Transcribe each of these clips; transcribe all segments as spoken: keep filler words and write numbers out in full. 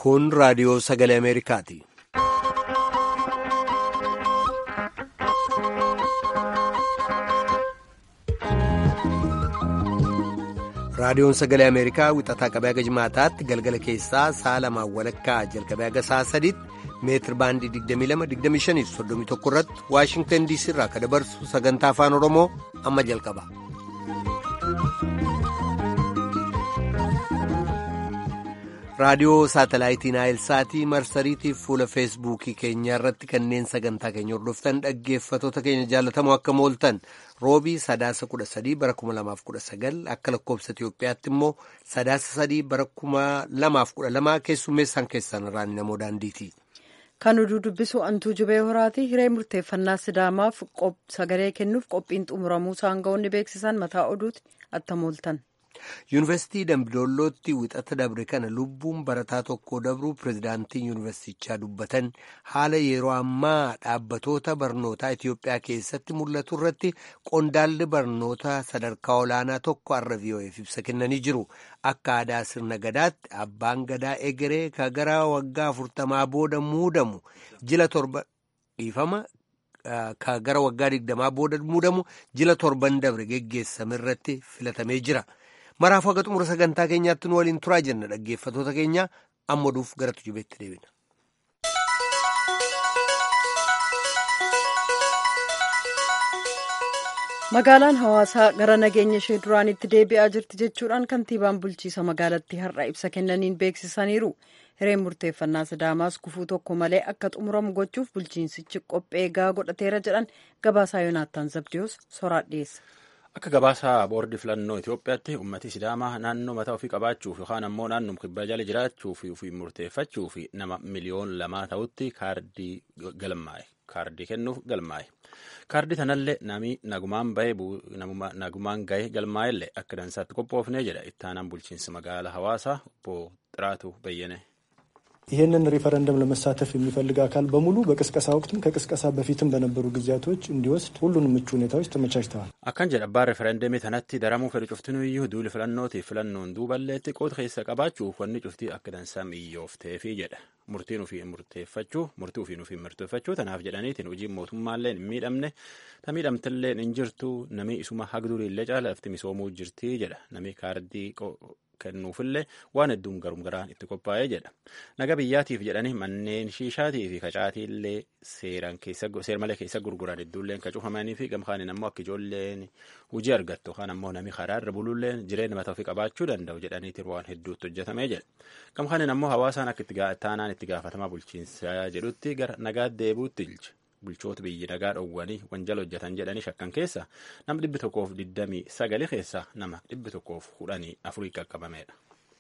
Kun raadiyoo sagalee Ameerikaati. Raadiyoon sagalee Ameerikaa wixataa qabee haga jimaataatti galgala keessaa sa'a lamaan walakkaa jalqabee haga sa'a sadiitti meetir baandii digdamii lama digdamii shanii fi soddomii tokko irratti Waashingtan diisii irraa akka dabarsu sagantaa afaan Oromoo amma jalqaba. Raadiyoo saatalaayitii Naayilsaatii marsariitiif fuula feesbuukii keenyaa irratti kanneen sagantaa keenya hordoftan dhaggeeffatoota keenya jaallatamoo akka mooltan roobii sadaasa kudha sadii bara kuma lamaaf kudha sagal akka lakkoobsa Itiyoophiyaatti immoo sadaasa sadii bara kuma lamaaf kudha lamaa keessummeessaan keessan irraan namoo daandiiti. Kan oduu dubbisu Antuu Jubee Horaati. Hiree murteeffannaa Sidaamaaf sagalee kennuuf qophiin xumuramuu saangawoonni beeksisan mataa oduuti atta mooltan. Yuunivarsiitii Dambidollootti wixata dabre kana lubbuun barataa tokko dabruu pirezidaantiin yuunivarsiitichaa dubbatan haala yeroo ammaa dhaabbatoota barnootaa Itiyoophiyaa keessatti mul'atu irratti qondaalli barnoota sadarkaa olaanaa tokko har'a V O F ibsa kennanii jiru. Akka aadaa sirna gadaatti abbaan gadaa egeree ka gara waggaa afurtamaa booda muudamu jila torba dhiifama. Ka gara waggaa digdamaa booda muudamu jila torban dabre geggeessame irratti filatamee jira. Maraafuu haga xumura sagantaa keenyaatti nu waliin turaa jenna dhaggeeffatoota keenya amma oduuf gara tujubeetti deebina. Magaalaan hawaasaa gara nageenya ishee duraanitti deebi'aa jirti jechuudhaan kantiibaan bulchiisa magaalattii har'a ibsa kennaniin beeksisaniiru. Hireen murteeffannaa Sidaamaas gufuu tokko malee akka xumuramu gochuuf bulchiinsichi qophee gahaa godhateera jedhan gabaasaa Yoonaattaan Zabdiyoos soraa dhiyeessa. Akka gabaasaa boordii filannoo Itoophiyaatti uummatni Sidaamaa naannoo mataa ofii qabaachuuf yookaan ammoo naannoo kibbaa jala jiraachuuf ofii murteeffachuuf nama miliyoon lamaa ta'utti kaardii galmaa'e. Kaardii kennuuf galmaa'e. Kaardii tanallee namni nagumaan bahee nagumaan gahee galmaa'ellee akka dansaatti qophoofnee jedha itti aanaan bulchiinsa magaalaa hawaasaa obbo Xiraatu Bayyane. ይህንን ሪፈረንደም ለመሳተፍ የሚፈልግ አካል በሙሉ በቅስቀሳ ወቅትም ከቅስቀሳ በፊትም በነበሩ ጊዜያቶች እንዲወስድ ሁሉንም ምቹ ሁኔታዎች ተመቻችተዋል። አካን ጀደባ ሪፈረንደም ተነቲ ደረሙ ፈሪ ጩፍቲኑ ይሁ ዱል ፍለኖት ፍለኖን ዱበለት ቆት ኸይሰ ቀባችሁ ወን ጩፍቲ አክደንሳም ይዮፍቴፊ ጀደ ሙርቲኑ ፊ ሙርቴፈቹ ሙርቱ ፊኑ ፊ ሙርቴፈቹ ተናፍ ጀዳኒት ኡጂ ሞቱማለን ሚደምነ ተሚደምትለን እንጅርቱ ነሚ ኢሱማ ሀግዱሪ ለጫለ አፍቲሚሶሙ ጅርቲ ጀደ ነሚ ካርዲ kennuufillee waan hedduun garum garaan itti qophaa'ee jedha. Naga biyyaatiif jedhanii manneen shiishaatii fi kacaatiillee seeraan keessa seermalee keessa gurguran hedduulleen ka cufamanii fi gamkaaniin ammoo akka ijoolleen hojii argattu kan ammoo namni karaa irra buluulleen jireenya mataa ofii qabaachuu danda'u jedhaniitiin waan hedduutti hojjetamee jedha. Gamkaaniin ammoo hawaasaan akka itti taanaan itti gaafatamaa bulchiinsaa jedhutti gara nagaa deebuutti ilche. Bulchoota biyyi nagaa dhoowwanii wanjala hojjetan jedhanii shakkan keessa nama dhibbi tokkoof digdamii sagali keessa nama dhibbi tokkoof kudhanii afurii qaqqabameedha.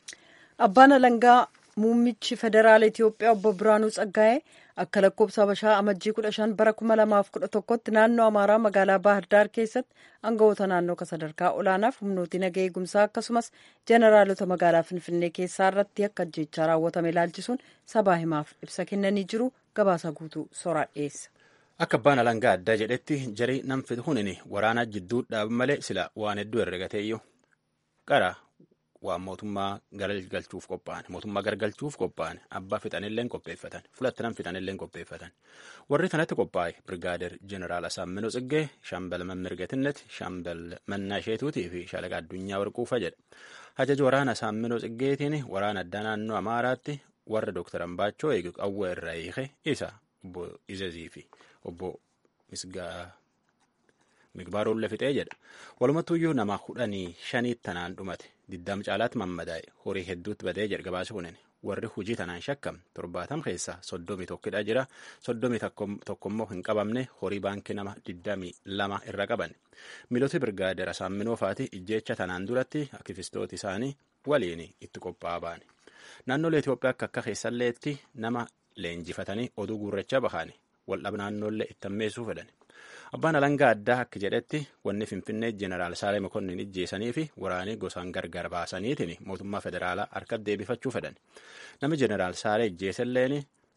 Abbaan alangaa muummichi federaala Itiyoophiyaa obbo Biraanuu Tsaggaa'ee akka lakkoobsa Habashaa amajjii kudha shan bara kuma lamaaf kudha tokkotti naannoo Amaaraa magaalaa Baahirdaar keessatti aangawoota naannoo sadarkaa olaanaaf humnooti nagaa eegumsaa akkasumas jeneraalota magaalaa Finfinnee keessaa irratti akka ajjeechaa raawwatame ilaalchisuun sabaa himaaf ibsa kennanii jiru. Gabaasa guutuu soraa dhiyeessa. Akka abbaan alangaa addaa jedhetti jarii namfi hunini waraanaa jidduu dhaabu malee sila waan hedduu herregateeyyuu qara waan mootummaa gargalchuuf qophaa'an mootummaa gargalchuuf qophaa'an abbaa fixanilleen qopheeffatan fulatta nam fixanilleen qopheeffatan warri kanatti qophaa'e birgaader jeneraal Asaaminoo Tsiggee shaambal Mammirgatinnet shaambal Mannaa Isheetuutii fi shaalaqa Addunyaa Warquufa jedha. Ajaja waraana Asaaminoo Tsiggeetiin waraana addaa naannoo Amaaraatti warra Dooktar Ambaachoo eegu qawwee irraa hiike isa obbo Izezii fi obbo Misgaa Migbaaroollee fixee jedha. Walumattuyyuu nama kudhanii shanii tanaan dhumate diddam caalaatti mammadaa'e horii hedduutti badee jedha gabaasa kunin warri hujii tanaan shakkam torbaatam keessaa soddomii tokkodha jira soddomii tokkommoo hin qabamne horii baankii nama digdamii lama irra qaban. Miiloti birgaader Asaaminoo faati ijjeecha tanaan duratti aktivistooti isaanii waliin itti qophaa'aa ba'ani. Naannolee Itoophiyaa akka akka keessalleetti nama leenjifatanii oduu gurrachaa bahani waldhaba naannoollee itti ammeessuu fedhan. Abbaan alangaa addaa akka jedhetti wanni Finfinnee jeneraal Saalee Mokonnin ijjeesanii fi waraanii gosaan gargar baasaniitiin mootummaa federaalaa harkatti deebifachuu fedhan. Namni jeneraal Saalee ijjeeselleen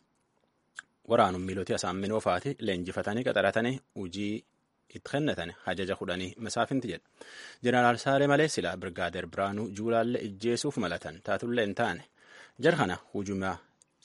waraanuun miiloti Asaaminoo faati leenjifatanii qaxaratanii hojii itti kennatan hajaja kudhanii masaafinti jedha. Jeneraal Saalee malee silaa birgaader Biraanuu Juulaallee ijjeesuuf malatan taatullee hin taane. Jar kana hujuma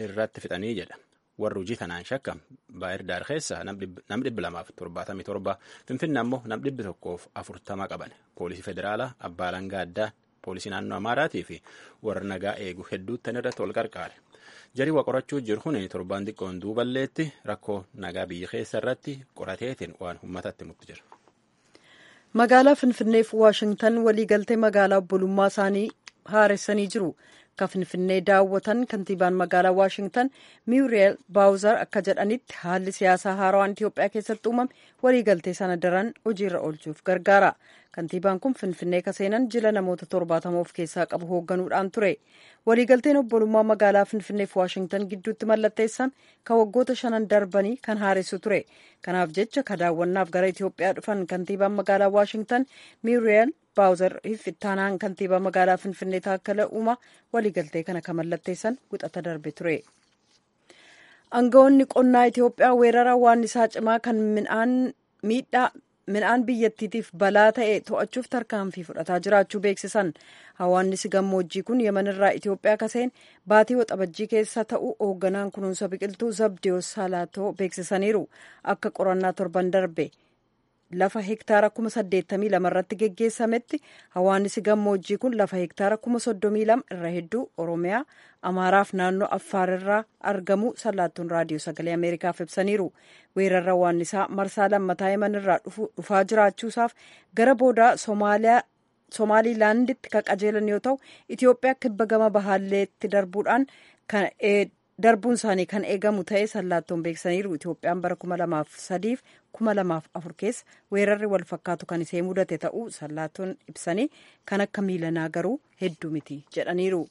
irratti fixanii jedha. Warri hojii tanaan shakkam Baahir Daar keessa nam dhibba lamaaf torbaatamii torba Finfinnee ammoo nam dhibbi tokkoof afurtama qaban. Poolisii federaalaa, abbaa alangaa addaa, poolisii naannoo Amaaraatii fi warra nagaa eegu hedduuttan irratti wal qarqaare. Jarii waa qorachuu jiru kun torbaan xiqqoon duuballeetti rakkoo nagaa biyya keessa irratti qorateetiin waan uummatatti mutti jira. Magaalaa Finfinnee fi Waashingtan waliigaltee magaalaa obbolummaa isaanii haaressanii jiru. Ka Finfinnee daawwatan kantiibaan magaalaa Waashingtan Muriel Baawuzar akka jedhanitti haalli siyaasaa haarawaan Itoophiyaa keessatti uumame waliigaltee sana daran hojiirra oolchuuf gargaara. Kantiibaan kun Finfinnee ka seenan jila namoota torbaatama of keessaa qabu hoogganuudhaan ture. Waliigalteen obbolummaa magaalaa Finfinnee fi Waashingtan gidduutti mallatteessan ka waggoota shanan darbanii kan haaressu ture. Kanaaf jecha ka daawwannaaf gara Itoophiyaa dhufan kantiibaan magaalaa Waashingtan Muriel Baawuzar ittaanaan kantiibaa magaalaa Finfinnee Taakkala Uumaa waliigaltee kana kan mallatteessan wixata darbe ture. Aangawoonni qonnaa Itoophiyaa weerara waannisaa cimaa kan midhaan miidhaa midhaan biyyattiitiif balaa ta'e to'achuuf tarkaanfii fudhataa jiraachuu beeksisan. Hawaannisi gammoojjii kun Yemenirraa Itoophiyaa kaseen baatii waxabajjii keessa ta'uu hoogganaan kunuunsa biqiltuu Zabdiyoos Salaatoo beeksisaniiru. Akka qorannaa torban darbe lafa hektaara kuma saddeettamii lama irratti geggeessametti hawaannisi gammoojjii kun lafa hektaara kuma soddomii lama irra hedduu Oromiyaa, Amaaraaf naannoo Affaar irraa argamu Salaattuun raadiyoo sagalee Ameerikaaf ibsaniiru. Weerarra hawaannisaa marsaa lammataa Yemenirraa dhufaa jiraachuusaaf gara boodaa Somaaliyaa Somaaliilaanditti kan qajeelan yoo ta'u Itoophiyaa kibba gama bahaalleetti darbuudhaan kan darbuun isaanii kan eegamu ta'ee Salaattoon beeksisaniiru. Itoophiyaan bara kuma lamaaf sadiif kuma lamaaf afur keessa weerarri wal fakkaatu kan isee mudate ta'uu Salaattoon ibsanii kan akka miilanaa garuu hedduu miti jedhaniiru.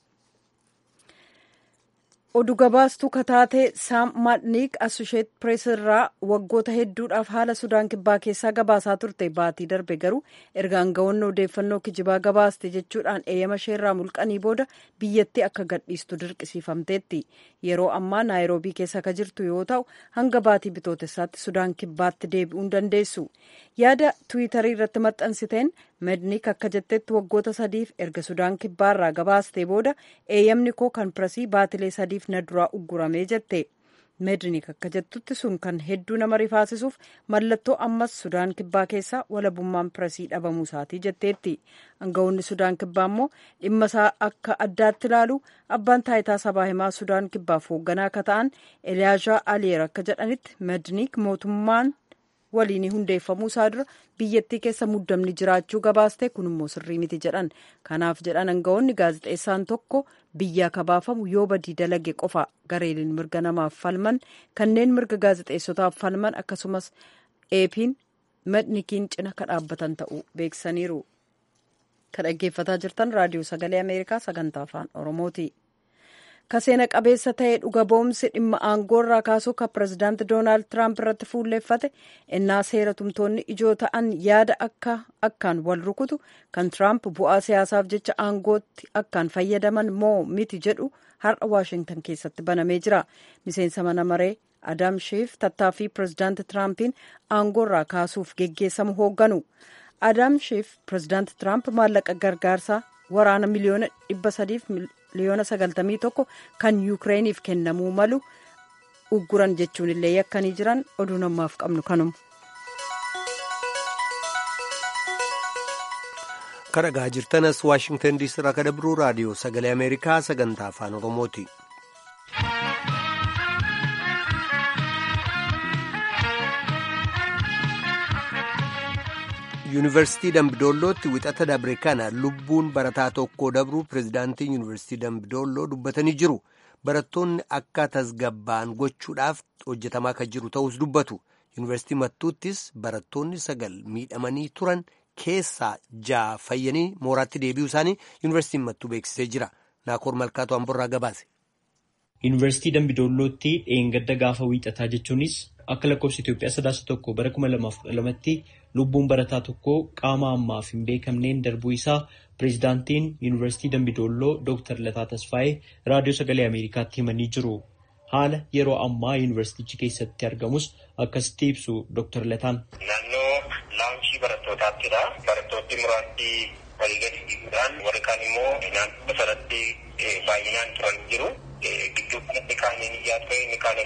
Oduu gabaastuu kataatee Saam Maadniik Assosheet Pirees irraa waggoota hedduudhaaf haala Sudaan kibbaa keessaa gabaasaa turte baatii darbe garuu erga aangawoonni odeeffannoo kijibaa gabaaste jechuudhaan eeyyama isheerraa mulqanii booda biyyattii akka gadhiistu dirqisiifamteetti. Yeroo ammaa Naayiroobii keessa ka jirtu yoo ta'u hanga baatii bitootessaatti Sudaan kibbaatti deebi'uu hin dandeessu. Yaada Tiwiitarii irratti maxxansiteen Maadniik akka jettetti waggoota sadiif erga Sudaan kibbaarraa gabaastee booda eeyyamni koo kan Pireesii baatilee sadiif na duraa ugguramee jette. Maadniik akka jettutti sun kan hedduu nama rifaasisuuf mallattoo ammas Sudaan kibbaa keessaa walabummaan Pireesii dhabamuu isaatii jetteetti. Aangawoonni Sudaan kibbaa immoo dhimma isaa akka addaatti ilaalu abbaan taayitaa sabaa himaa Sudaan kibbaaf hoogganaa akka ta'an Eliyaazaa Aliyeer akka jedhanitti Maadniik mootummaan waliin hundeeffamuu isaa dura biyyattii keessa muddamni jiraachuu gabaaste kun immoo sirrii miti jedhan. Kanaaf jedhan aangawoonni gaazexeessaan tokko biyyaa kabaafamu yoo badii dalage qofa gareeliin mirga namaaf falman kanneen mirga gaazexeessotaaf falman akkasumas eepiin Maadniikiin cina ka dhaabbatan ta'uu beeksisaniiru. Kan dhaggeeffataa jirtan raadiyoo sagalee Ameerikaa sagantaa afaan Oromooti. Kaseena qabeessa ta'ee dhuga boomsi dhimma aangoorraa kaasuu kan pirezidaanti Doonaald Tiraamp irratti fuulleeffate innaa seera tumtoonni ijoo ta'an yaada akka akkaan wal rukutu kan Tiraamp bu'aa siyaasaaf jecha aangootti akkaan fayyadaman moo miti jedhu har'a Waashingtan keessatti banamee jira. Miseensa mana maree Adam Schiff tattaaffii pirezidaanti Tiraampiin aangoorraa kaasuuf geggeessamu hoogganu. Adam Schiff pirezidaanti Tiraamp maallaqa gargaarsaa waraana miliyoona dhibba sadiif miliyoona sagaltamii tokko kan Yukireeniif kennamuu malu ugguran jechuun illee yakkanii jiran oduu namaaf qabnu kanuma. Kan dhagaa jirtanas Waashingtan diisii irraa kan dabru raadiyoo sagalee Ameerikaa sagantaa afaan Oromooti. Yuunivarsiitii Dambidollootti wixata dabre kana lubbuun barataa tokko dabruu pirezidaantiin Yuunivarsiitii Dambidolloo dubbatanii jiru. Barattoonni akka tasgabba'an gochuudhaaf hojjetamaa kan jiru ta'us dubbatu. Yuunivarsiitii Mattuuttis barattoonni sagal miidhamanii turan keessaa ja'a fayyanii mooraatti deebi'uu isaanii Yuunivarsiitiin Mattuu beeksisee jira. Naakoor Malkaatoo Amborraa gabaase. Yuunivarsiitii Dambidollootti dheengadda gaafa wiixataa jechuunis akka lakkoofsa Itoophiyaa sadaasa tokko bara kuma lamaaf kudha lamatti lubbuun barataa tokko qaama ammaaf hin beekamneen darbuu isaa pireezidaantiin Yuunivarsiitii Dambidolloo Dooktar Lataa Tasfaayee raadiyoo sagalee Ameerikaatti himanii jiru. Haala yeroo ammaa yuunivarsiitichi keessatti argamus akkasitti ibsu Dooktar Lataan. Naannoo laawunchii barattootaatidha. Barattoonni muraasni walii gadi dhiiguudhaan warri kaan immoo naannoo sanatti baay'inaan turan jiru. Gidduu kanatti kaan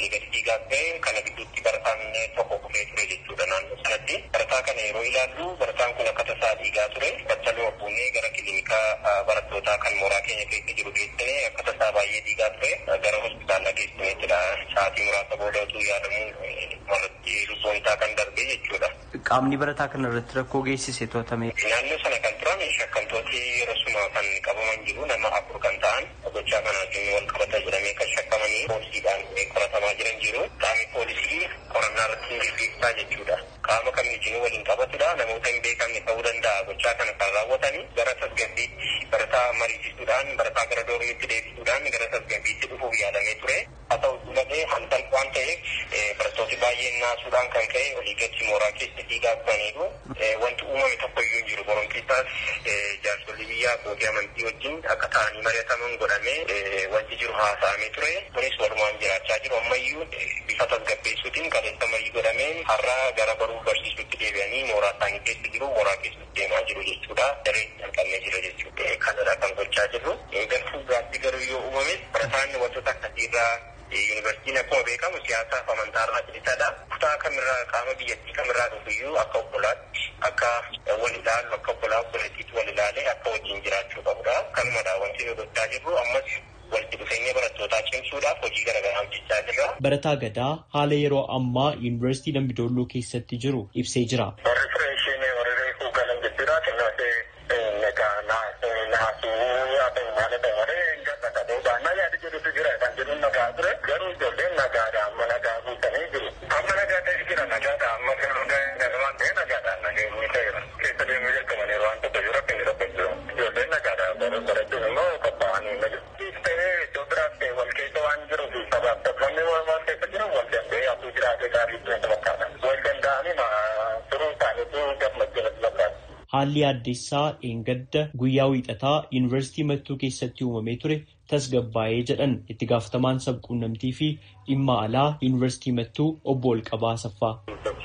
olii gadi dhiigaa ta'e kana gidduutti barataan tokko kufee ture jechuudha naannoo sanatti. Barataa kana yeroo ilaallu barataan kun akka tasaa dhiigaa ture battaluma buunee gara kiliinikaa barattootaa kan mooraa keenya keessa jiru geessine akka tasaa baay'ee dhiigaa ture gara hospitaala geessineettidha. Sa'aatii muraasa booda utuu yaadamu marratti lubbuun isaa kan darbe jechuudha. Qaamni barataa kana irratti rakkoo geessise to'atame. Naannoo sana kan turan shakkamtooti yerosuma kan qabaman jiru nama afur kan ta'an gochaa kanaatiin wal qabata jedhamee kan shakkamanii poolisiidhaan qoratamaa jiran jiru. Qaamni poolisii qorannaa irratti gaggeessaa jechuudha. Qaama kamiitiin waliin qabatudha. Namoota hin beekamne ta'uu danda'a gochaa kana kan raawwatanii gara tasgabbiitti barataa mariisisuudhaan barataa gara doormiitti deebisuudhaan gara tasgabbiitti dhufuuf yaalamee ture. Haa ta'u malee halkan waan ta'eef barattooti baay'een naasuudhaan kan ka'e olii gadi mooraa keessa dhiigaa turaniiru. Wanti uumame tokko iyyuu hin jiru. Boronkiisaas jaarsolii biyyaa abbootii amantii wajjin akka ta'anii mari'ataman godhamee wanti jiru haasa'amee ture. Kunis walumaan jiraachaa jiru. Ammayyuu bifa tasgabbeessuutiin qaleessa marii godhameen har'a gara baruu barsiisutti deebi'anii mooraa isaanii keessa jiru. Mooraa keessatti deemaa jiru jechuudha. Dareen jalqabnee jira jechuudha. Kanadha kan gochaa jirru. Gartuu gaaffii garuu yoo uumame barataan wantoota akkasiirraa yuunivarsiitiin akkuma beekamu siyaasaaf amantaarraa bilisaadha. Kutaa kamirraa qaama biyyattii kamirraa dhufuyyuu akka obbolaatti akka wal ilaalu akka obbolaa obboleettiitti wal ilaalee akka wajjin jiraachuu qabudha. Kanumadha wanti nu gochaa jirru ammas walitti dhufeenya barattootaa cimsuudhaaf hojii garaagaraa hojjechaa jirra. Barataa Gadaa haala yeroo ammaa yuunivarsiitii Dambidolloo keessatti jiru ibsee jira. Warri fireeshiin warri reefuu galan jechuudha. Kennaatee naasuu yaa'u maal ta'e warri gata ta'uu baannaa yaada jedhutu jira kan jedhu nagaa ture. Garuu ijoolleen nagaadha amma nagaa guutanii jiru. Amma nagaa ta'e jira nagaadha amma garuu waan ta'e nagaadhaan nageenyi ta'eera. Keessa deemuu jalqabanii waan tokko jiru akka inni tokko jiru. Ijoolleen nagaadha barachuun immoo qophaa'anii nagaadha. Iddoo biraas ta'e wal keessa waan jiruuf sabaaf sablamni waan keessa jiru wal danda'ee hafu jiraate gaarii ture fakkaata. Wal danda'anii turuu isaaniitu gammachuun fakkaata. Haalli addeessaa dheengadda guyyaa wiixataa yuunivarsiitii Mattuu keessatti uumamee ture tasgabbaa'ee jedhan itti gaafatamaan sabquunnamtii fi dhimma alaa yuunivarsiitii Mattuu obbo Olqabaa Asaffaa.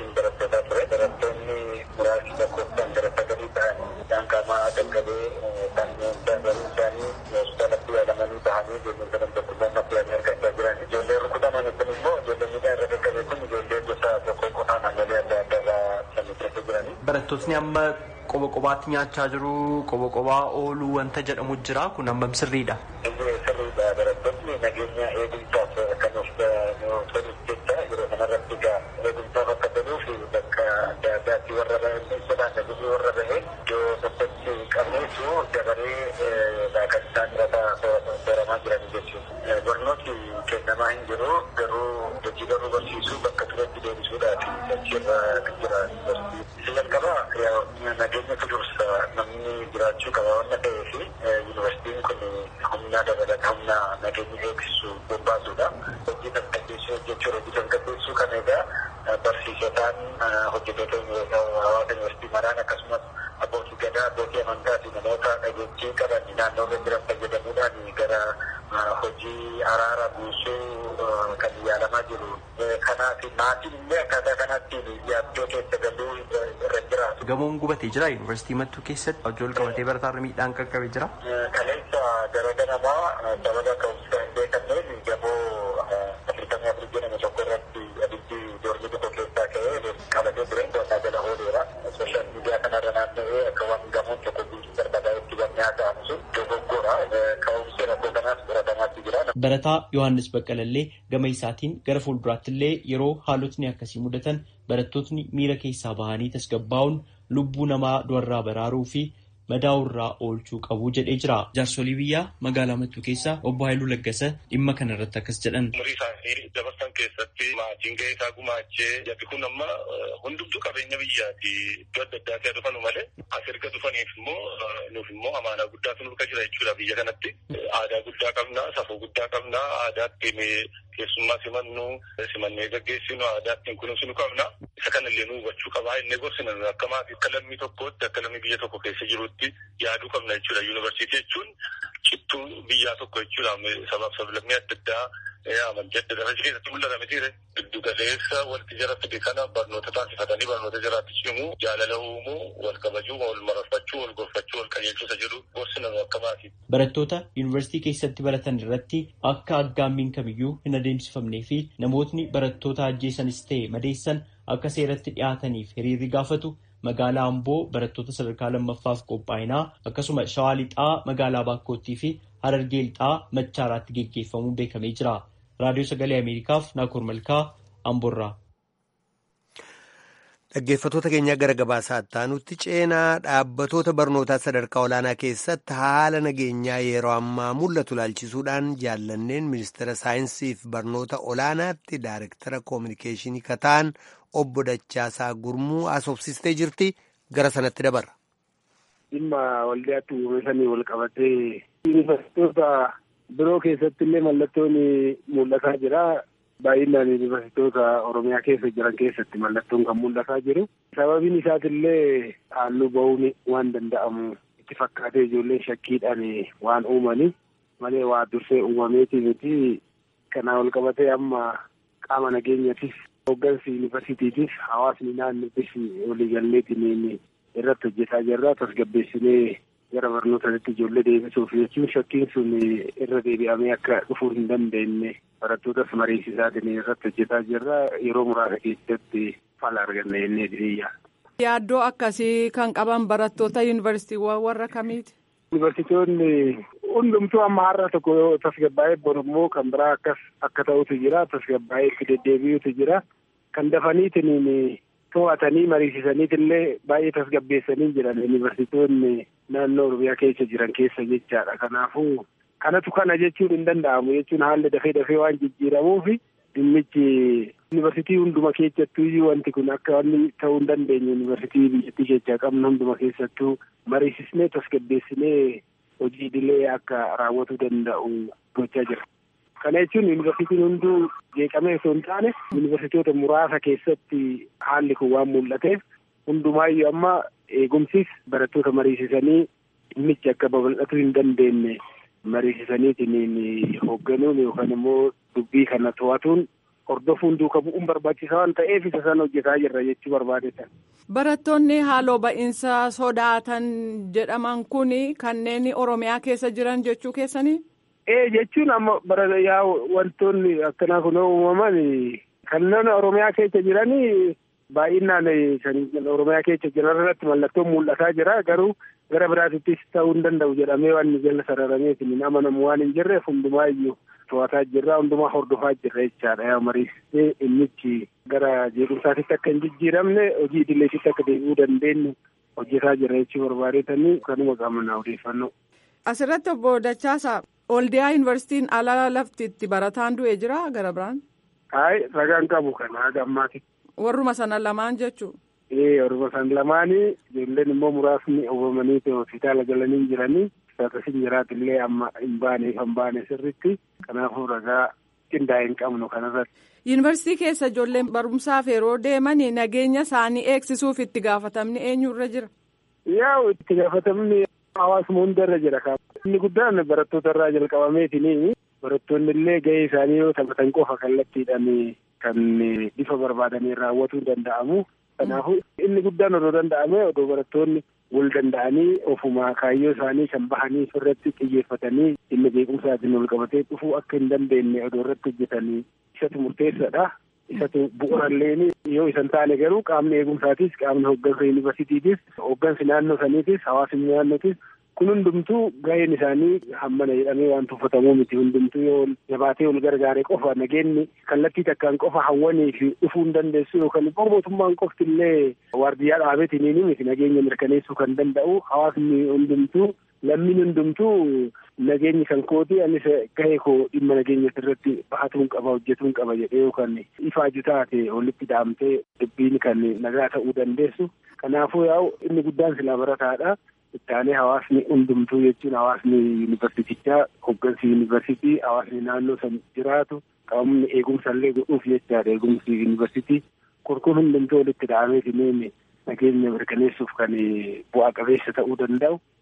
Barattootni amma qoba qobaatti nyaachaa jiru, qoba qobaa ooluu wanta jedhamu jira. Kun hammam sirriidha? Sirriidha. Barattootni nageenya eegumsaaf kan of jecha yeroo kanarratti eegumsaaf akka ta'uuf bakka adda addaatti warra bahee sodaan nageenyi warra bahee iddoo tokkotti qabneetu dabaree kan isaan baramaa jiran jechuudha. Barnooti kennamaa hin jiru garuu hojii baruu barsiisuu bakka turetti deebisuudhaaf achirra kan jira. Jalqabaa nageenyatu dursa namni jiraachuu qaba waan ta'eef yuunivarsiitiin kun humna dabalata humna nageenya eegsisu bobbaasudha. Hojii tasgabbeessuu hojjechuudha. Hojii tasgabbeessuu kan egaa barsiisotaan hojjettoota hawaasa yuunivarsiitii maraan akkasumas abbootii gadaa abbootii amantaa fi namoota dhageettii qaban naannoo irra jiran fayyadamuudhaan gara hojii araara buusuu kan yaalamaa jiru. Kanaaf maatiin illee akkaataa kanatti yaaddoo keessa galuu irra jiraatu. Gamoon gubatee jira yuunivarsiitii Mattuu keessatti wajjin qabatee barataa miidhaan qaqqabee jira. Kaleessa gara ganamaa sababa ka'umsa hin beekamneen gamoo afurtamii afur jedhamu tokko irratti abiddi doormii tokko keessaa ka'ee qabatee ture to'annaa jala ooleera. Sooshaal miidiyaa kanarra naanna'ee akka waan gamoon tokko guutuu barbaadaa itti banee haasa'amu sun dogoggora. Ka'umsi rakkoo kanaas baratamaatti jira. Barataa Yohaannis Baqqalallee gama isaatiin gara fuulduraatti illee yeroo haalotni akkasii mudatan barattootni miira keessaa bahanii tasgabbaa'uun lubbuu namaa du'arraa baraaruu fi madaa'urraa oolchuu qabu jedhee jira. Jaarsolii biyyaa magaalaa Mattuu keessaa obbo Haayiluu Laggasa dhimma kana irratti akkas jedhan. Umurii isaanii dabarsan keessatti maatiin gahee isaa gumaachee jabbi kun amma hundumtuu qabeenya biyyaati iddoo adda addaa dhufanu malee as erga dhufaniif immoo nuuf immoo amaanaa guddaatu nurka jira jechuudha. Biyya kanatti aadaa guddaa qabna, safuu guddaa qabna, aadaatti keessummaa simannu simannee gaggeessinu aadaattiin kunuunsinu qabna. Isa kanallee nu hubachuu qabaa. Inni gorsina akka maatii akka lammii tokkootti akka lammii biyya tokko keessa jirutti yaaduu qabna jechuudha. Yuunivarsiitii jechuun cittuu biyyaa tokko jechuudha. Sabaaf sablammii adda addaa Amanjadda daraja keessatti mul'ata mitiire giddu galeessa wanti jara fide kana barnoota taasifatanii barnoota jiraatti cimu jaalala uumuu wal kabajuu wal mararfachuu wal gorfachuu wal qajeelchuusa jedhu gorsi nama akkamaati. Barattoota yuunivarsiitii keessatti baratan irratti akka aggaammiin kamiyyuu hin adeemsifamnee fi namootni barattoota ajjeesanis ta'e madeessan akka seeratti dhiyaataniif hiriirri gaafatu magaalaa Amboo barattoota sadarkaa lammaffaaf qophaa'inaa akkasuma Shawaa Lixaa magaalaa Baakkootii fi Harargee Lixaa Machaaraatti geggeeffamuun beekamee jira. Raadiyoo Sagalee Ameerikaaf Naakoor Malkaa Amboorraa. Dhaggeeffattoota keenya gara gabaasaa ta'anutti ceenaa dhaabbatoota barnootaa sadarkaa olaanaa keessatti haala nageenyaa yeroo ammaa mul'atu ilaalchisuudhaan jaallanneen ministeera saayinsii fi barnoota olaanaatti daayirektara koominikeeshinii kataan obbo Dachaasaa Gurmuu asoobsistee jirti. Gara sanatti dabarra. Dhimma waldaatti uumamanii wal qabatee yuunivarsiitota biroo keessatti illee mallattoon mul'ataa jira. Baay'inaan yuunivarsiitota Oromiyaa keessa jiran keessatti mallattoon kan mul'ataa jiru. Sababiin isaatillee halluu bahuun waan danda'amu itti fakkaatee ijoolleen shakkiidhaan waan uumanii malee waa dursee uumameetii miti. Kanaa wal qabatee amma qaama nageenyaatiif hooggansi yuunivarsiitiitiif hawaasni naannootis waliigalleetiin irratti hojjetaa jirra. Tasgabbeessinee gara barnootaatti ijoollee deebisuuf jechuun shakkiin sun irra deebi'amee akka dhufuu hin dandeenye barattootas mariisisaatiin irratti hojjetaa jirra. Yeroo muraasa keessatti fala arganna jennee diriyyaa. Yaaddoo akkasii kan qaban barattoota yuunivarsiitiiwwan warra kamiiti? Yuunivarsiitonni hundumtuu amma har'a tokko tasgabbaa'ee borummoo kan biraa akkas akka ta'utu jira. Tasgabbaa'ee itti deddeebi'utu jira. Kan dafaniitiin to'atanii mariisisaniitillee baay'ee tasgabbeessanii jiran yuunivarsiitonni naannoo Oromiyaa keessa jiran keessa jechaadha. Kanaafuu kanatu kana jechuun hin danda'amu jechuun haalli dafee dafee waan jijjiiramuuf dhimmichi yuunivarsiitii hunduma keessattuu wanti kun akka wanni ta'uu hin dandeenye yuunivarsiitii biyyattii keessaa qabnu hunduma keessattuu mariisisnee tasgabbeessinee hojii idilee akka raawwatuu danda'u gochaa jira. Kana jechuun yuunivarsiitiin hunduu jeeqamee osoo hin taane yuunivarsiitota muraasa keessatti haalli kun waan mul'ateef hundumaayyuu amma eegumsis barattoota mariisisanii dhimmichi akka babal'atuu hin dandeenye mariisisaniitiin hoogganuun yookaan immoo dubbii kana to'atuun hordofuun duuka bu'uun barbaachisaa waan ta'eef isa sana hojjetaa jirra jechuu barbaadetan. Barattoonni haaloo ba'iinsa sodaatan jedhaman kun kanneen Oromiyaa keessa jiran jechuu keessanii? Ee jechuun amma bara yaa wantoonni akkanaa kun uumaman kanneen Oromiyaa keessa jiranii baay'inaan Oromiyaa keessa jiran irratti mallattoon mul'ataa jira. Garuu gara biraatittis ta'uu hin danda'u jedhamee waan jala sararameetiin hin amanamu waan hin jirreef hundumaayyuu to'ataa jirra. Hundumaa hordofaa jirra jechaadha. Yaa mariisisee innichi gara jeequmsaatitti akka hin jijjiiramne hojii idileetitti akka deebi'uu dandeenyu hojjetaa jirra jechuu barbaadeetanii kanuma qabna odeeffannoo. Asirratti obbo Dachaasaa Waldiyaa yuunivarsiitiin ala lafti itti barataan du'e jira gara biraan? Hayi ragaan qabu kana haga ammaati. Warruma sana lamaan jechuun? Ee warruma sana lamaanii ijoolleen immoo muraasni oofamanii hospitaala galanii jiranii sadarkaa jiraatillee amma hin baane hin baane sirriitti kanaafuu ragaa qindaa'e hin qabnu kanarratti. Yuunivarsiitii keessa ijoolleen barumsaaf yeroo deeman nageenya isaanii eegsisuuf itti gaafatamni eenyurra jira? Yaa itti gaafatamni hawaasuma hundarra jira. Inni guddaan barattoota irraa jalqabameetiin barattoonni illee gahee isaanii yoo taphatan qofa kallattiidhaan kan bifa barbaadanii raawwatuu danda'amu. Kanaafuu inni guddaan odoo danda'ame odoo barattoonni wal danda'anii ofuma kaayyoo isaanii kan bahanii irratti xiyyeeffatanii inni beekumsaatiin wal qabatee dhufuu akka hin dandeenye odoo irratti hojjetanii isatu murteessaadha. Isatu bu'uurallee yoo isan taane garuu qaamni eegumsaatis qaamni hooggansa yuunivarsiitiitis hooggansi naannoo saniitis hawaasni naannootis kun hundumtuu gaheen isaanii hammana jedhamee waan tuffatamuu miti. Hundumtuu yoo jabaatee wal gargaaree qofa nageenyi kallattii takkaan qofa hawwanii fi dhufuu hin dandeessu yookaan mootummaan qofti illee waardiyyaa dhaabeetiin miti nageenya mirkaneessuu kan danda'u. Hawaasni hundumtuu lammiin hundumtuu nageenyi kan kooti anis gahee koo dhimma nageenya irratti bahatuun qaba hojjetuun qaba jedhee yookaan ifaaju taate walitti dhaamtee dubbiin kan nagaa ta'uu dandeessu. Kanaafuu yaa'u inni guddaan silaa barataadha. Ittaanee hawaasni hundumtuu jechuun hawaasni yuunivarsiitichaa hooggansi yuunivarsiitii hawaasni naannoo san jiraatu qaamni eegumsa illee godhuuf jechaadha. Eegumsi yuunivarsiitii kurkuun hundumtuu walitti dhahameetiin nageenya mirkaneessuuf kan bu'aa qabeessa ta'uu danda'u.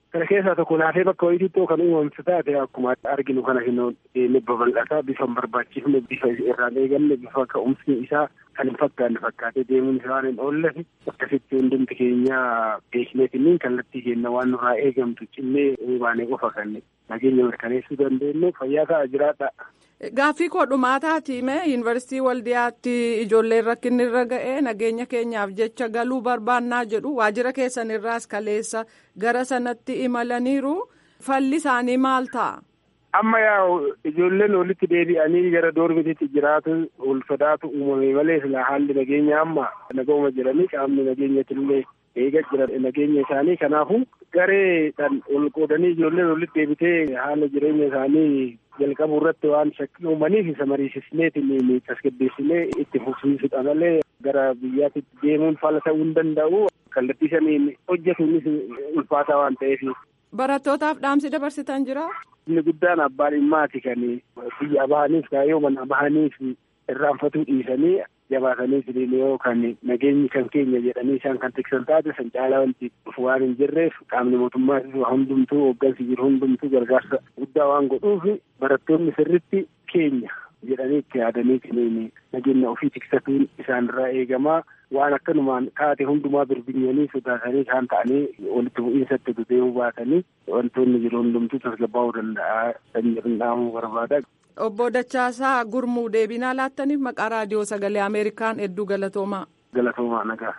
Kana keessaa tokko laafee bakka wayiitti kan uumamtu taate akkuma arginu kana hin babal'ataa bifa barbaachifne bifa irraan eegalle bifa ka'umsi isaa kan hin fakkaanne fakkaatee deemuun isaa hin oolle akkasitti hundumti keenya beekneetiniin kallattii keenya waan nurraa eegamtu cimmee baanee qofa kan nageenya mirkaneessuu dandeenyu fayyaa ta'a jiraadha. Gaaffii koo dhumaataati mee yuunivarsiitii Waldiyaatti ijoolleen rakkinni irra ga'ee nageenya keenyaaf jecha galuu barbaannaa jedhu waajjira keessan irraas kaleessa gara sanatti imalaniiru falli isaanii maal ta'a? Amma yaa ijoolleen walitti deebi'anii gara doormitiitti jiraatu ol sodaatu uumame malee sila haalli nageenya amma nagahuma jiranii qaamni nageenyatillee eega jira nageenya isaanii kanaafuu gareedhaan ol qoodanii ijoolleen walitti deebitee haala jireenya isaanii jalqabu irratti waan shakkii uumaniif isa mariisisneetiin tasgabbeessinee itti fufsiisudha malee gara biyyaatti deemuun fala ta'uu hin danda'u kallattii saniin hojjetuunis ulfaataa waan ta'eef. Barattootaaf dhaamsi dabarsitan jira? Inni guddaan abbaan dhimmaati kan biyya bahaniif kaayyoo mana bahaniif irraanfatuu dhiisanii jabaatanii jireenya yoo kan nageenyi kan keenya jedhanii isaan kan tiksan taate san caalaa wanti waan hin jirreef qaamni mootummaa hundumtuu hooggansi jiru hundumtuu gargaarsa guddaa waan godhuuf barattoonni sirritti keenya jedhanii itti yaadanii nageenya ofii tiksatuun isaanirraa eegamaa waan akkanumaan taate hundumaa birbinyanii sodaatanii isaan ta'anii walitti bu'iinsatti deemuu baatanii wantoonni jiru hundumtuu tasgabbaa'uu danda'a kan jedhamu barbaada. Obbo Dachaasaa Gurmuu deebinaa laattaniif maqaa raadiyoo sagalee Ameerikaan hedduu galatoomaa. Galatoomaa nagaa.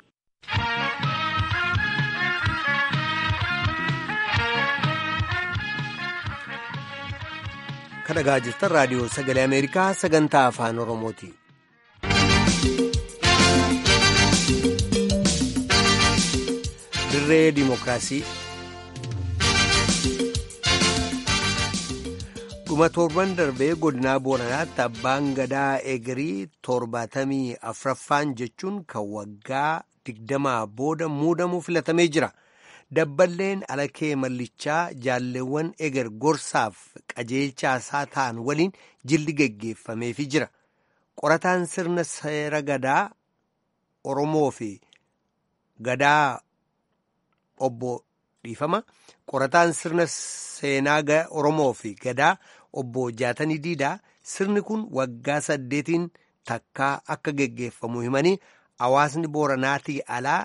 Kan dhagaa jirtan raadiyoo sagalee Ameerikaa sagantaa afaan Oromooti. Dirree Dimookiraasii. dhuma torban darbee godinaa Booranaatti abbaan gadaa eegirii torbaatamii afraffaan jechuun kan waggaa digdamaa booda muudamuu filatamee jira. Dabballeen alakee mallichaa jaalleewwan eger gorsaaf qajeelchaasaa ta'an waliin jilli geggeeffameefii jira. Qorataan sirna seera gadaa Oromoo fi gadaa obbo dhiifama. Qorataan sirna seenaa Oromoo fi gadaa obbo Jaatanii Diidaa sirni kun waggaa saddeetiin takkaa akka geggeeffamu himanii hawaasni Booranaatii alaa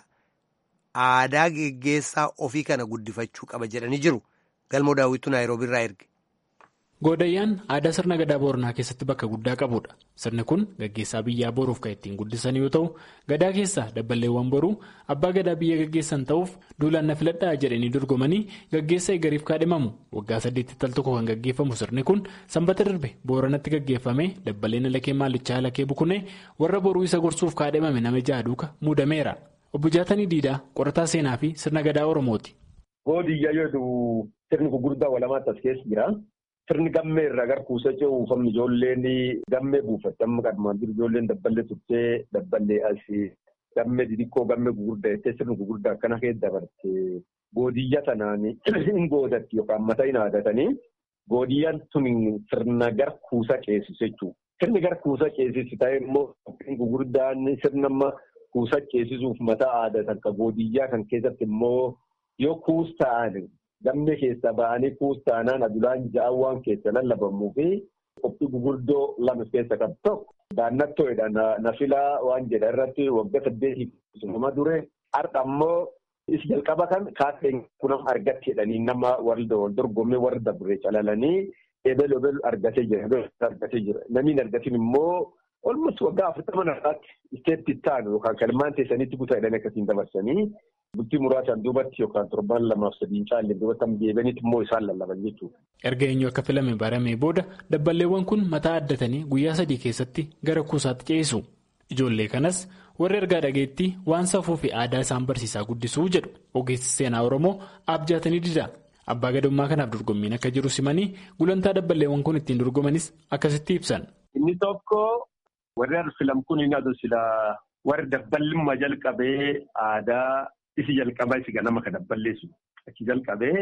aadaa geggeessaa ofii kana guddifachuu qaba jedhanii jiru. Galmoo daawwitu Naayiroobii irraa erge. Goodayyaan aadaa sirna gadaa Booranaa keessatti bakka guddaa qabudha. Sirni kun gaggeessaa biyyaa boruuf kan ittiin guddisan yoo ta'u, gadaa keessaa dabballeewwan boruu abbaa gadaa biyya gaggeessan ta'uuf duulaan na filadhaa jedhanii dorgomanii gaggeessaa eegariif kaadhimamu. Waggaa saddeetti al tokko kan gaggeeffamu sirni kun sanbata darbe Booranatti gaggeeffamee dabballeen alakee maallichaa alakee bukunee warra boruu isa gorsuuf kaadhimame nama jaha duuka muudameera. Obbo Jaatanii Diidaa qorataa seenaa fi sirna gadaa Oromooti. Goodiyyaa yoo sirni gurguddaa walamaatti as keessa jira. Sirni gammee irraa gara kuusaa ce'uu uffanni ijoolleen gammee buufatte amma kadhumaan jiru ijoolleen dabballee turtee dabballee asii gammee xixiqqoo gammee gurguddaa jettee sirni gurguddaa akkana keessa dabarte goodiyyaa sanaan hin goodatti yookaan mataa hin aadatanii goodiyyaan tun sirna gara kuusaa ceesisu jechuudha. Sirni gara kuusaa ceesisu ta'e immoo gurguddaan sirna amma kuusaa ceesisuuf mataa aadatan kan goodiyyaa kan keessatti immoo yoo kuus ta'an. Gammee keessa ba'anii kuustaanaan adulaan ja'aan waan keessa lallabamuu fi qophii gurguddoo lama keessa qabu tokko daannattoodha na filaa waan jedha irratti waggaa saddeetii nama dure har'a immoo isi jalqaba kan kaaseen kunam argatti jedhanii nama walda wal dorgommee warra dabree calalanii ebel ebel argatee jira argatee jira namni argatiin immoo olmus waggaa afurtama narraatti isteetti taanu yookaan kalmaan teessanitti guutaa jedhanii akkasiin dabarsanii. Bultii muraasaan duubatti yookaan torban lamaaf sadiin caallee duubatti deebiinitti immoo isaan lallaban jechuudha. Erga eenyu akka filame baramee booda dabballeewwan kun mataa addatanii guyyaa sadii keessatti gara kuusaatti ce'isu. Ijoollee kanas warri ergaa dhageetti waan safuu fi aadaa isaan barsiisaa guddisuu jedhu ogeessi seenaa Oromoo Jaatanii Diidaa. Abbaa gadummaa kanaaf dorgommiin akka jiru simanii gulantaa dabballeewwan kun ittiin dorgomanis akkasitti ibsan. Inni tokko warri filam kun inni aduu silaa warri dabballimmaa jalqabee aadaa. Isi jalqabaa isi ganama kan dabballeessu achi jalqabee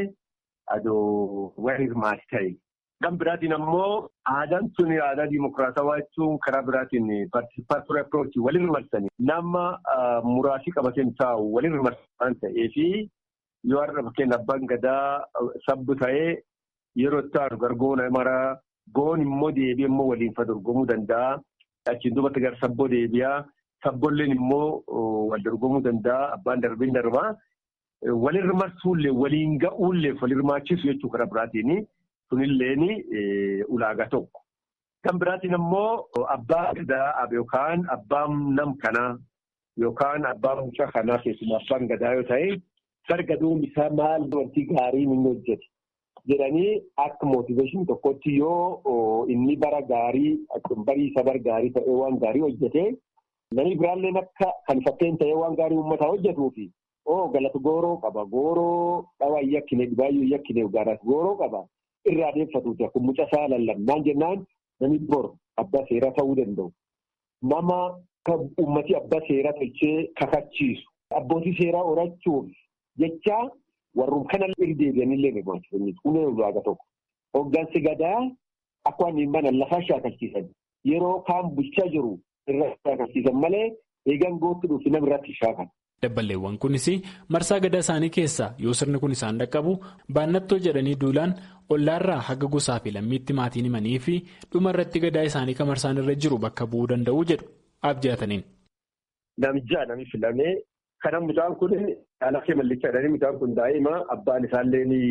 adoo warri hirmaati ta'e. Kan biraatiin ammoo aadaan tuni aadaa diimokiraatawaa jechuun karaa biraatiin paartipaartii approachii waliin marsanii nama muraasii qabateen taa'u waliin marsan ta'ee fi yoo har'a fakkeenya abbaan gadaa sabbu ta'ee yeroo itti aanu gargoona maraa goon immoo deebi'ee immoo waliin fa dorgomuu danda'a. Achiin duubatti gara sabboo deebi'aa. Sabboolleen immoo wal dorgomuu danda'a. Abbaan darbiin darbaa. Walirra marsuullee waliin ga'uullee walirra maachisu jechuu karaa biraatiin sunilleen ulaagaa tokko. Kan biraatiin immoo abbaa gadaa yookaan abbaan nam kanaa yookaan abbaan mucaa kanaa keessumaa abbaan gadaa yoo ta'e sargaduun isaa maal wanti gaarii inni hojjete jedhanii akka mootiveeshinii tokkotti yoo inni bara gaarii barii isa bara gaarii ta'ee waan gaarii hojjete namni biraallee akka kan fakkeenya ta'ee waan gaarii uummataa hojjetuufi. Oo galata gooroo qaba gooroo dhawaa yakkine dhibaayyuu yakkine gaaraas gooroo qaba irraa adeemfatuuti akkuma mucaa isaa lallabnaan jennaan namni bor abbaa seeraa ta'uu danda'u. Nama kan uummatii abbaa seeraa tolchee kakachiisu abbootii seeraa horachuuf jecha warreen kana irdeebi'anillee barbaachisa. Kunee ulaagaa tokko hoggansi gadaa akka waan hin baane lafaa shaakalchiisan yeroo kaan bulchaa jiru irra shaakalchiisan malee eegan gootti dhufi nama irratti shaakala. Dabballeewwan kunis marsaa gadaa isaanii keessaa yoo sirni kun isaan dhaqqabu baannattoo jedhanii duulaan ollaarraa haga gosaa fi lammiitti maatiin himanii fi dhuma irratti gadaa isaanii kan marsaan irra jiru bakka bu'uu danda'u jedhu abjaataniin. Namijaa nami filamee kana mucaan kun alaafee mallichaa jedhanii mucaan kun daa'ima abbaan isaallee ni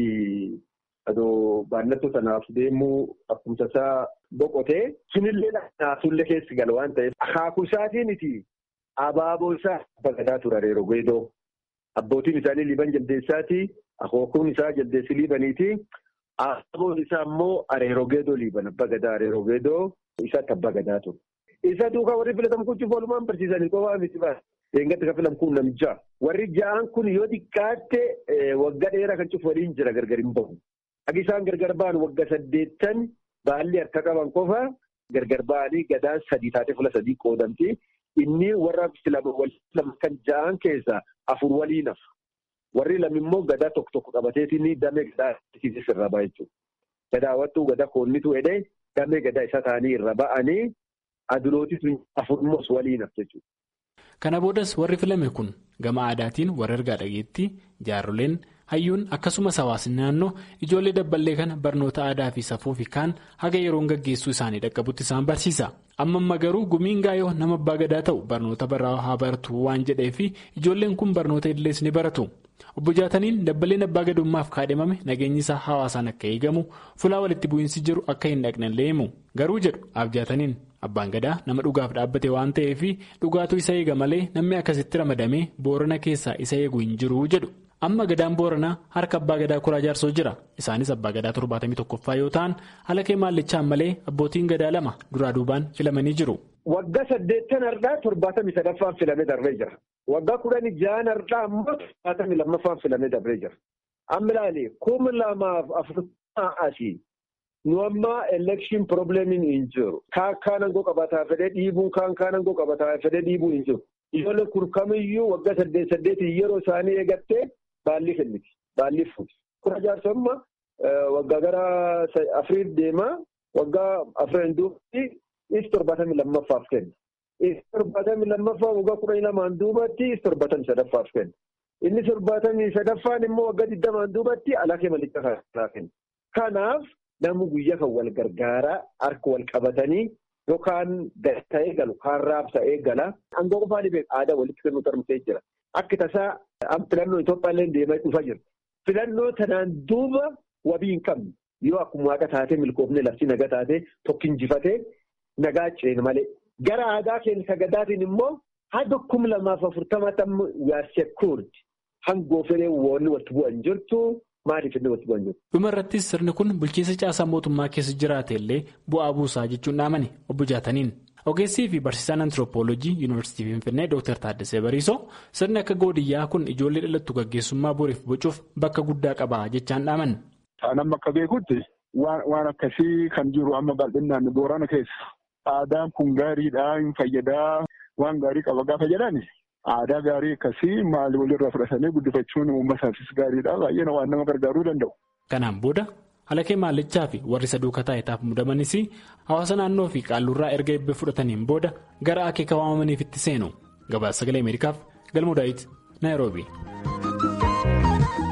baannattoo sanaaf deemuu akkuma isaa boqotee sunillee naasuullee keessi gala waan ta'eef akaakuu isaatiiniti. Abaaboo isaa abbaa gadaa ture Areeroo Geedoo. Abbootiin isaanii liiban jaldeessaati. Akookuun isaa jaldeessi liibaniiti. Abaaboon isaa immoo Areeroo Geedoo liiban abbaa gadaa Areeroo Geedoo isaatti abbaa gadaa ture. Isa duukaa warri filatamu kuchuuf oolumaan barsiisanii qofaa miti baasa. Eegatti kan filamu kun namichaa. Warri ja'aan kun yoo xiqqaatte waggaa dheeraa kan cufu waliin jira gargar hin bahu. Agi isaan gargar ba'an waggaa saddeettan baalli harka qaban qofa gargar ba'anii gadaan sadii taatee fuula sadii qoodamti. Inni warra lama kan ja'an keessaa afur waliin hafa. Warri lama immoo gadaa tokko tokko qabateetiin damee gadaa isiisis irra ba'a jechuudha. Gadaa wattuu gadaa koonnitu edee damee gadaa isa ta'anii irra ba'anii adulootis afur immoo waliin hafa jechuudha. Kana boodas warri filame kun gama aadaatiin warra ergaa dhageetti jaarroleen hayyuun akkasumas hawaasni naannoo ijoollee dabballee kana barnoota aadaa fi safuu fi kaan haga yeroon gaggeessuu isaanii dhaqqabutti isaan barsiisa. Amma amma garuu gumiin gaayoo nama abbaa gadaa ta'u barnoota baraa haa baratu waan jedhee fi ijoolleen kun barnoota idilees ni baratu. Obbo Jaataniin dabballeen abbaa gadummaaf kaadhimame nageenyi isaa hawaasaan akka eegamu fulaa walitti bu'iinsi jiru akka hin dhaqnellee himu. Garuu jedhu Abjaataniin abbaan gadaa nama dhugaaf dhaabbate waan ta'eef dhugaatu isa eega malee namni akkasitti ramadamee boorana keessaa isa eegu hin jiru jedhu. Amma gadaan booranaa harka abbaa gadaa kuraa jaarsoo jira. Isaanis abbaa gadaa torbaatamii tokkoffaa yoo ta'an halakee maallichaan malee abbootiin gadaa lama duraa duubaan filamanii jiru. Waggaa saddeettan har'aa torbaatamii sadaffaan filamee darbee jira. Waggaa kudhanii ja'an har'aa immoo torbaatamii lammaffaan filamee darbee jira. Amma ilaali kuma lamaaf afurtamaa asii nu amma election problemiin hin jiru. Kaan kaan aangoo qabataa fedhee dhiibuun kaan kaan aangoo qabataa fedhee dhiibuun hin jiru. Ijoollee kurkamiyyuu waggaa saddeet saddeetii yeroo isaanii eegattee. Baalli kenniti. Baalli fuuti. Kura jaarsomma waggaa gara afuriif deemaa waggaa afuran duubatti is torbaatamii lammaffaaf kenna. Is torbaatamii lammaffaa waggaa kudhanii lamaan duubatti is torbaatamii sadaffaaf kenna. Inni torbaatamii sadaffaan immoo waggaa digdamaan duubatti alaakee malichaa kanaa kenna. Kanaaf namni guyyaa kan wal gargaaraa harka wal qabatanii yookaan ta'ee galu kaan raabsa'ee gala. Aangoo qofaan aadaa walitti kennuu tarmsee jira. Akka tasaa filannoo Itoophiyaallee deemaa dhufaa jira. Filannoo tanaan duuba wabii hin qabne yoo akkuma waaqa taatee milkoofne lafti nagaa taatee tokko injifatee nagaa ceene malee. Gara aadaa keenya gadaatiin immoo haga kuma lamaaf afurtamaatti amma yaasekuurti hangoo fedhee woonni walitti bu'an jirtu maaliif inni walitti bu'an jirtu. Dhuma irrattis sirni kun bulchiinsa caasaa mootummaa keessa jiraate illee bu'aa buusaa jechuun dhaamani obbo Jaataniin. Ogeessii fi barsiisaan antiroopoolojii yuunivarsiitii Finfinnee Dooktar Taaddasee Bariisoo sirni akka goodiyyaa kun ijoollee dhalattu gaggeessummaa boriif bocuuf bakka guddaa qaba jechaan dhaaman. Nama akka beekutti waan akkasii kan jiru amma bal'inaan boorana keessa. Aadaan kun gaariidhaa hin fayyadaa waan gaarii qaba gaafa jedhani. Aadaa gaarii akkasii maal walirraa fudhatanii guddifachuun uummataafis gaariidhaa baay'ee waan nama gargaaruu danda'u. Kanaan booda. Halakee maallichaa fi warri saduuka taa'etaaf mudamanis hawaasa naannoo fi qaalluurraa erga eebba fudhataniin booda gara akeeka waamamaniif itti seenu. Gabaasa sagalee Ameerikaaf Galmuu Daawit Naayiroobii.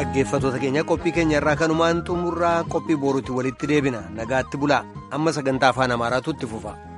dhaggeeffatoota keenya qophii keenya irraa kanumaan xumurraa qophii boruutti walitti deebina nagaatti bulaa amma sagantaa afaan amaaraatu itti fufa.